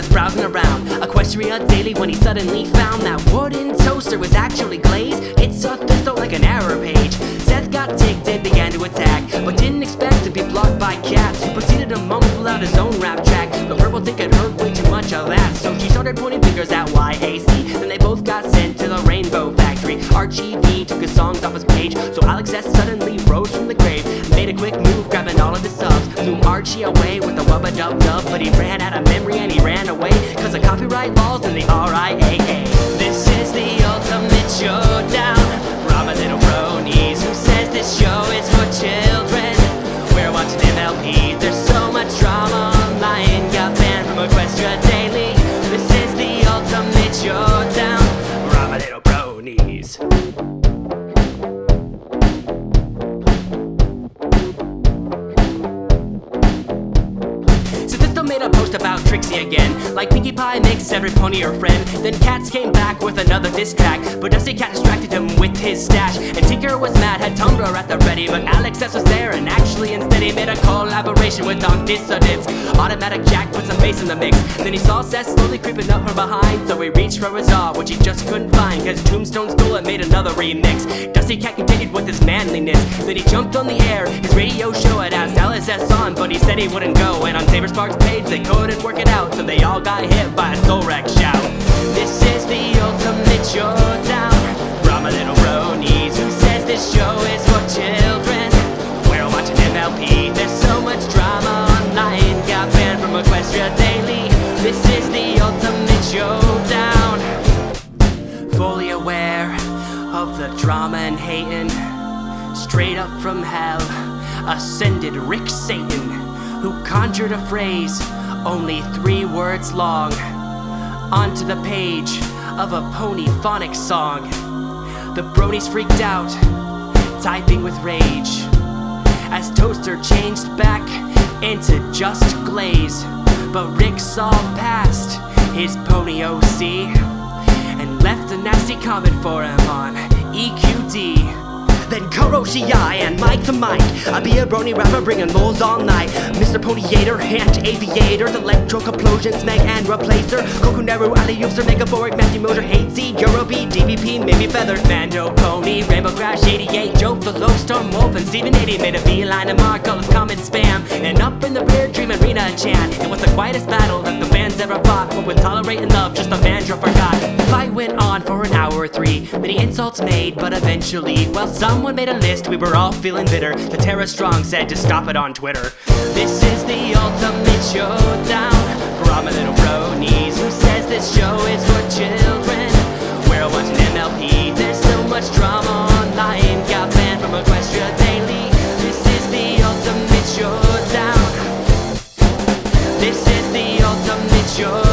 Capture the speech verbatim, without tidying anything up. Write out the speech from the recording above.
was browsing around Equestria Daily when he suddenly found that wooden toaster was actually glazed. It saw Thistle like an error page. Seth got ticked and began to attack, but didn't expect to be blocked by cats, who proceeded to mumble out his own rap track. The purple tick had heard way too much of that, so she started pointing fingers at Y A C. Then they both got sent to the Rainbow Factory. Archie V took his songs off his page, so Alex S suddenly rose from the grave, made a quick move, grabbing all of his subs, flew Archie away with a wubba dub dub. But he ran out of memory and he ran away, cause of copyright laws and the R I A A. This is the ultimate showdown for all my little bronies who says this show is for children. We're watching M L P, there's so much drama online, got banned from Equestria Daily. This is the ultimate showdown for all my little bronies. Made a post about Trixie again, like Pinkie Pie makes every pony her friend. Then Cats came back with another diss track, but Dusty Cat distracted him with his stash. And Tinker was mad, had Tumblr at the ready, but Alex S was there, and actually instead he made a collaboration with Doc Dissonance. Automatic Jack put some bass in the mix, then he saw Seth slowly creeping up from behind, so he reached for his jaw, which he just couldn't find, cause Tombstone stole and made another remix. Dusty Cat continued with his manliness, then he jumped on the air. His radio show had asked Alex S on, but he said he wouldn't go, and on Saber Sparks' page they couldn't work it out, so they all got hit by a soul wreck shout. This is the ultimate showdown for all my little bronies who says this show is for children. We're watching M L P, there's so much drama online, got banned from Equestria Daily. This is the ultimate showdown. Fully aware of the drama and hating, straight up from hell ascended Rick Satan, who conjured a phrase only three words long onto the page of a ponyphonic song. The bronies freaked out, typing with rage, as Toaster changed back into just glaze. But Rick saw past his pony O C and left a nasty comment for him on E Q D. Then Kuroshi and Mike the Mike, I be a brony rapper bringing lols all night. Mister Ponyator, Ant Aviators, Electro Complosions, Meg and Replacer, Kokuneru, Ali User, Megaboric, Matthew Motor, Hate Z, Eurobeat, D V P, Maybe Feather, Mando Pony, Rainbow Crash eighty-eight, Joe the Low Storm Wolf, and Steven eighty made a beeline to Mark all his comment spam. And up in the rear, Dream Arena chant. It was the quietest battle that the fans ever fought, but with tolerate and love, just the banjo forgot. The fight went on for an hour or three, many insults made, but eventually, well, someone made a list, we were all feeling bitter. The Terra Strong said to stop it on Twitter. This is the ultimate showdown for all my little bronies who says this show is for children. We're watching M L P, there's so much drama online, got banned from Equestria Daily. This is the ultimate showdown. This is the ultimate showdown.